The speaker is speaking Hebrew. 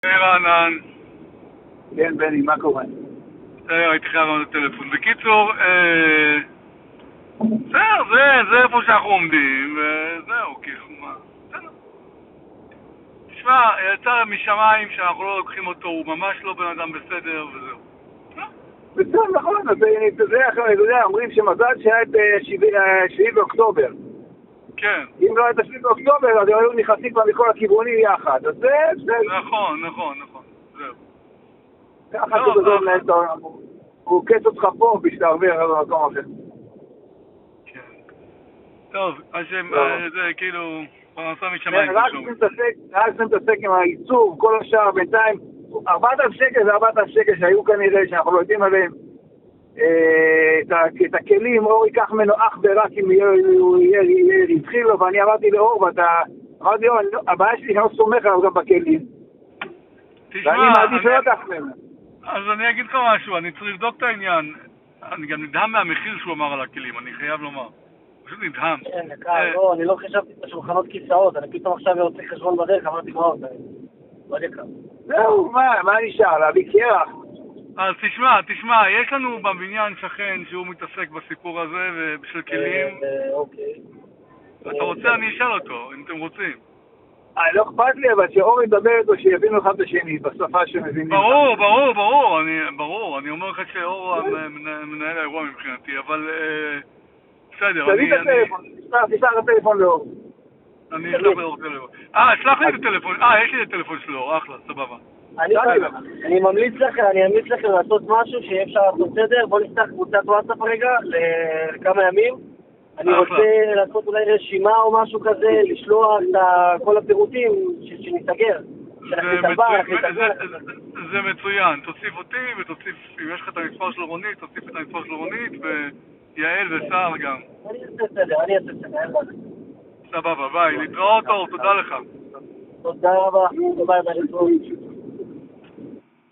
רענן. כן, בני, מה קורה? הייתי חייב לענות הטלפון. בקיצור, זה איפה שאנחנו עומדים, וזהו, כאילו, מה? בסדר. תשמע, יצא משמיים שאנחנו לא לוקחים אותו, הוא ממש לא בן אדם בסדר, וזהו. בסדר, נכון, אז אתה יודע, אומרים שמזל שהיה את 7 באוקטובר. כן. אם לא היה את 7 באוקטובר, אז היו נכנסים כבר מכל הכיוונים יחד, אז זה בסדר. נכון, זהו. ככה כבודו מנהל את העולם, הוא קץ אותך פה בשביל להרוויח במקום אחר. כן. טוב, אז זה כאילו, פרנסה משמיים. רק מתעסק עם הייצור, כל השאר בינתיים, 4,000 שקל זה 4,000 שקל שהיו כנראה, שאנחנו לא יודעים עליהם. את הכלים, אור ייקח ממנו אך ורק אם הוא יתחיל לו, ואני אמרתי לאור, אמרתי לו, הבעיה שלי שאני לא סומך עליו גם בכלים. ואני מעדיף לא לקח ממנו. אז אני אגיד לך משהו, אני צריך לבדוק את העניין. אני גם נדהם מהמחיר שהוא אמר על הכלים, אני חייב לומר. פשוט נדהם. כן, לא, אני לא חשבתי בשולחנות כיסאות, אני פתאום עכשיו יוצא חשבון בדרך, אמרתי מה עוד, מאוד יקר. זהו, מה נשאר? להביא קרח? אז תשמע, יש לנו בבניין שכן שהוא מתעסק בסיפור הזה ובשל כלים. אוקיי. אתה רוצה, אני אשאל אותו, אם אתם רוצים. לא אכפת לי, אבל שאור ידבר איתו, שיבינו אחד את השני, בשפה שמבינים. ברור, אני אומר לך שאור מנהל האירוע מבחינתי, אבל בסדר, תביא את הטלפון, תשלח את הטלפון לאור. אני אשלח לאור טלפון. שלח לי את הטלפון, יש לי את הטלפון של אור, אחלה, סבבה. אני ממליץ לכם לעשות משהו שיהיה אפשר לעשות סדר. בוא נפתח קבוצת וואטסאפ רגע לכמה ימים. אני רוצה לעשות אולי רשימה או משהו כזה, לשלוח את כל הפירוטים שנסגר. זה מצוין, תוסיף אותי ותוסיף, אם יש לך את המספר של רונית, תוסיף את המספר של רונית ויעל וסער גם. אני אעשה סדר. סבבה, ביי, להתראות אור, תודה לך. תודה רבה, ביי, להתראות.